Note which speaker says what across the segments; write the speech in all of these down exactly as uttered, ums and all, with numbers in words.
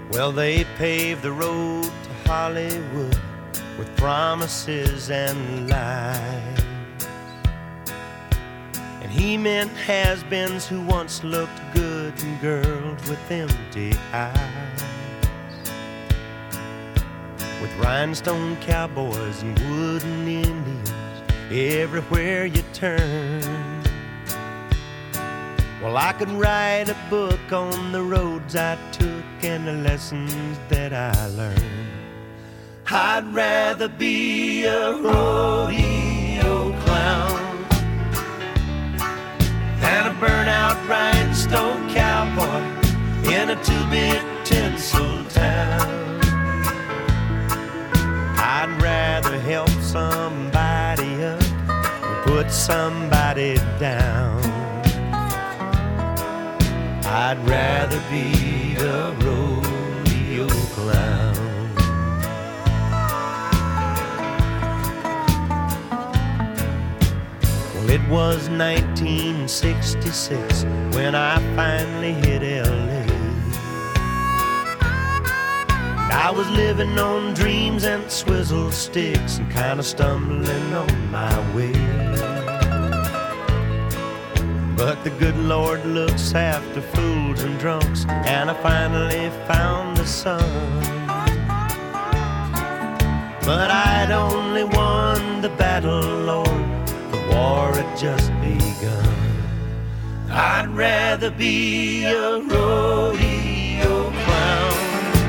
Speaker 1: Well, they paved the road to Hollywood with promises and lies. And he meant has-beens who once looked good and girls with empty eyes. With rhinestone cowboys and wooden Indians everywhere you turn. Well, I could write a book on the roads I took and the lessons that I learned. I'd rather be a rodeo clown than a burnout rhinestone cowboy in a two-bit tinsel town. I'd rather help somebody up or put somebody down. I'd rather be a rodeo clown. Well, it was nineteen sixty-six when I finally hit L A. And I was living on dreams and swizzle sticks and kind of stumbling on my way. But the good Lord looks after fools and drunks, and I finally found the sun. But I'd only won the battle, Lord, the war had just begun. I'd rather be a rodeo clown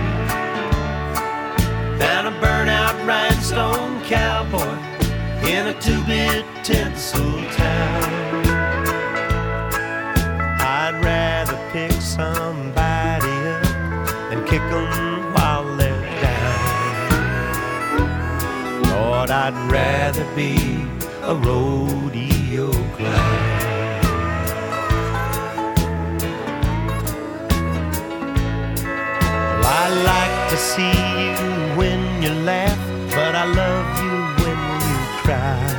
Speaker 1: than a burnout rhinestone cowboy in a two-bit tinsel town. I'd rather pick somebody up and kick them while they're down. Lord, I'd rather be a rodeo clown. Well, I like to see you when you laugh, but I love you when you cry.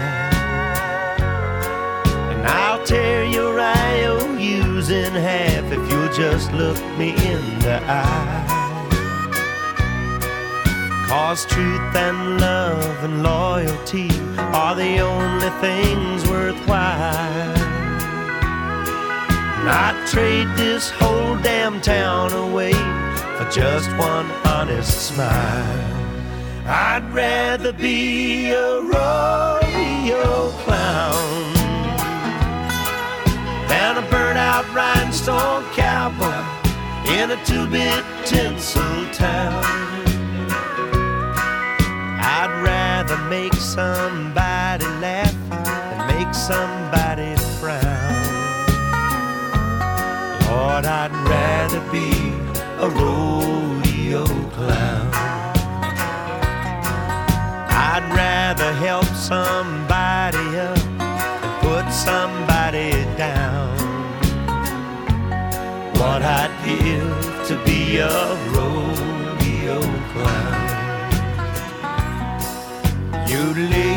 Speaker 1: And I'll tear your I O U's in half if you'll just look me in the eye. 'Cause truth and love and loyalty are the only things worthwhile. And I'd trade this whole damn town away for just one honest smile. I'd rather be a rodeo clown than a burnt-out rhinestone cowboy in a two-bit tinsel town. I'd rather make somebody laugh than make somebody frown. Lord, I'd rather be a rodeo clown. I'd rather help somebody up and put somebody down. What I'd give to be a rodeo clown. You'd live